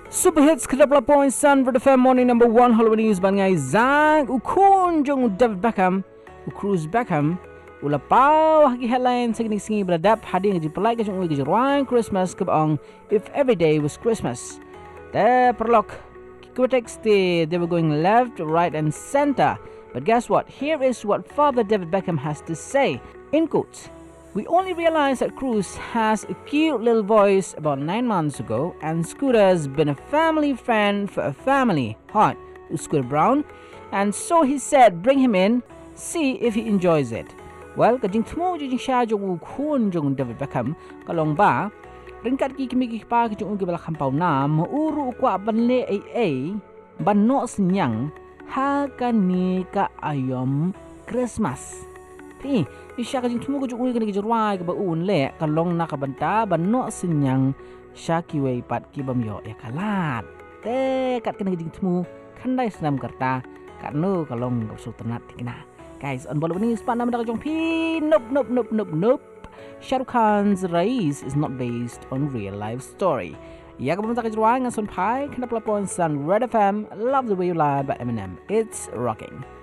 Super hits kedapla point Sun for the FM morning number 1 Halloween news ban ngai zang ukun jong David Beckham Cruz Beckham ula pau haki headline segini singi beradap hading ji pelai ke jong ugi ruang Christmas ke bang if every day was Christmas. The prolog critics they were going left, right and center. But guess what? Here is what Father David Beckham has to say. In quotes, we only realized that Cruz has a cute little voice about 9 months ago, and Scooter's been a family friend for a family. Hot, Scooter Brown. And so he said, bring him in, see if he enjoys it. Well, kajing tmo jing sha jong kun jong David Beckham kalong ba ringkat ki kimi ki pa ki jong gi bala khampau na mo uru kwa ban le ai ban no senyang ha kan ni ka ayom Christmas. Ti isya kajing tmo ko jong gi jorwa ke ba un le kalong na ka banta ban no senyang sha ki wei pat ki bam yo ya kalat. Te kat kan kajing tmo kan dai senam karta kat no kalong su ternat tikna. Guys, on Bollywood News, Pak Nama Jong P. Nope. Shah Rukh Khan's Rais is not based on real life story. Ya kamu tak kejeruang ngasun pai, kena pelapon Sun Red FM, Love the Way You Lie by Eminem. It's rocking.